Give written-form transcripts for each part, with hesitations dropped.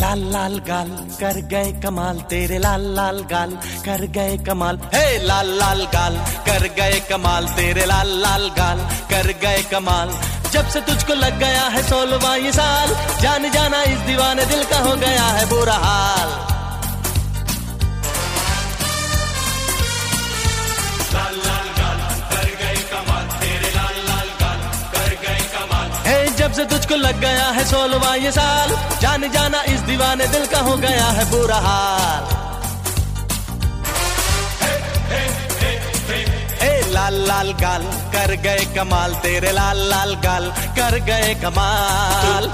लाल लाल गाल कर गए कमाल, तेरे लाल लाल गाल कर गए कमाल। हे लाल लाल गाल कर गए कमाल, तेरे लाल लाल गाल कर गए कमाल। जब से तुझको लग गया है 16वां ये साल, जान जाना इस दीवाने दिल का हो गया है बुरा हाल। लाल लाल गाल कर गए कमाल, तेरे लाल लाल गाल कर गए कमाल। हे जब से तुझको लग गया है 16वां ये साल, जान जाना इस दीवाने दिल का हो गया है बुरा हाल। लाल लाल गाल कर गए कमाल, तेरे लाल लाल गाल कर गए कमाल।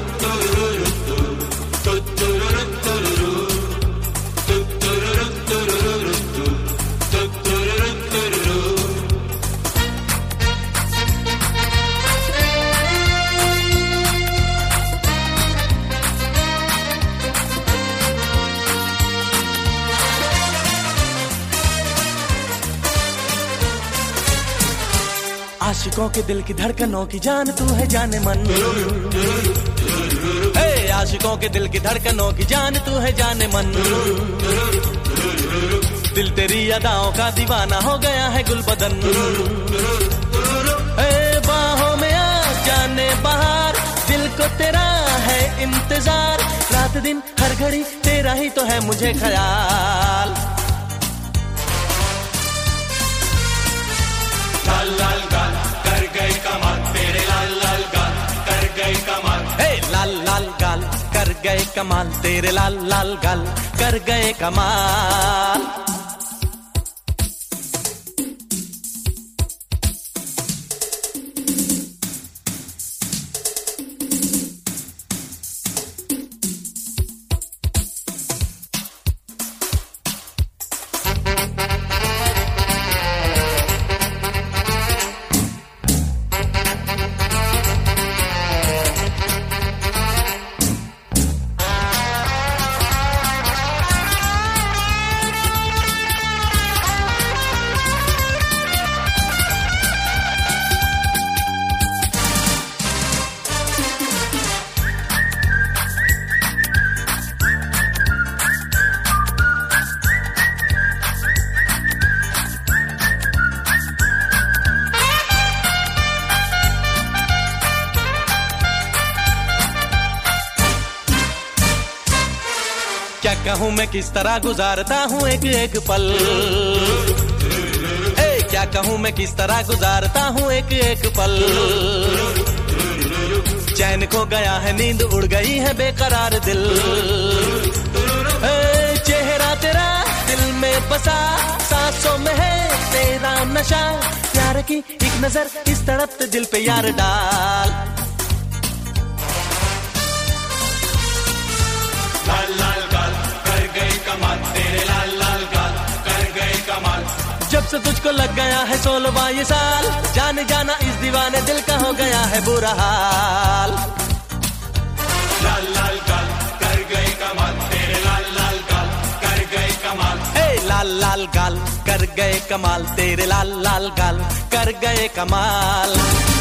आशिकों के दिल की धड़कनों की जान तू है जाने मन। हे आशिकों के दिल की धड़कनों की जान तू है जाने मन। दिल तेरी अदाओं का दीवाना हो गया है गुलबदन। हे बाहों में आ जाने बहार, दिल को तेरा है इंतजार। रात दिन हर घड़ी तेरा ही तो है मुझे ख्याल। लाल लाल गाल कर गए कमाल, तेरे लाल लाल गाल कर गए कमाल। हे लाल लाल गाल कर गए कमाल, तेरे लाल लाल गाल कर गए कमाल। क्या कहूँ मैं किस तरह गुजारता हूँ एक एक पल। क्या कहूँ मैं किस तरह गुजारता हूँ एक एक पल। चैन खो गया है, नींद उड़ गई है बेकरार दिल। चेहरा तेरा दिल में बसा, सांसों में है तेरा नशा। प्यार की एक नजर इस तड़पते दिल पे यार डाल। लाल लाल गाल कर गए कमाल, तेरे लाल लाल गाल कर गए कमाल। जब से तुझको लग गया है 16वां ये साल, जाने जाना इस दीवाने दिल का हो गया है बुरा हाल। लाल लाल गाल कर गए कमाल, तेरे लाल लाल गाल कर गए कमाल। हे लाल लाल गाल कर गए कमाल, तेरे लाल लाल गाल कर गए कमाल।